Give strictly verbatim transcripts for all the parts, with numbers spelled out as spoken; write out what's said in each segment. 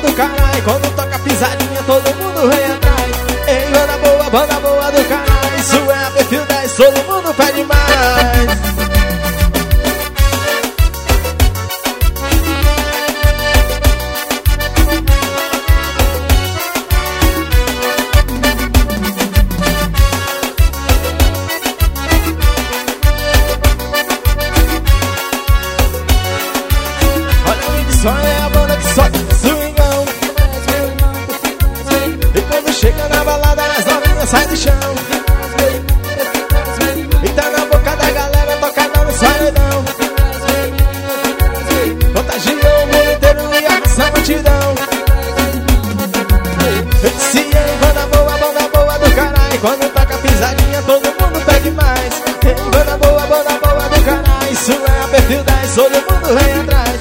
do caralho. Quando toca pisadinha, todo mundo vem atrás. Ei, banda boa, banda boa do caralho. Isso é a perfil dez, todo mundo pede mais. Só é a banda que solta swingão. E quando chega na balada, as novinhas saem do chão. E tá na boca da galera, tocada no paredão. Contagiou o mundo inteiro e essa multidão. Se é banda boa, banda boa do caralho. Quando toca pisadinha, todo mundo pede mais. Banda boa, banda boa do caralho. Isso é a perfil dez, todo mundo vem atrás.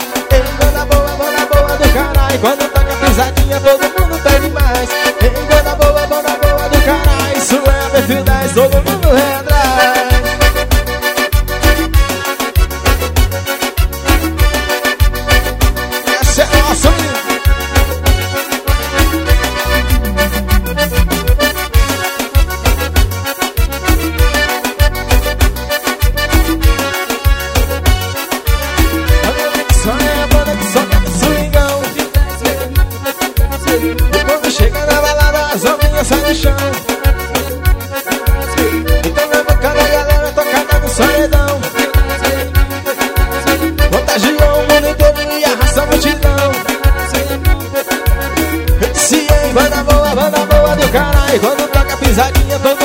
Quando toca pisadinha, todo mundo pede mais. Ei, banda boa, banda boa do caralho. Isso é a perfil dez, todo mundo vem atrás. Essa é nossa, menina. Só é a banda que solta swingão. E quando chega na balada, as novinhas saem do chão. Então na boca da galera, tocada no paredão. Contagiou o mundo inteiro e arrasta a multidão. Se é banda boa, banda boa do caralho. Quando toca pisadinha, todo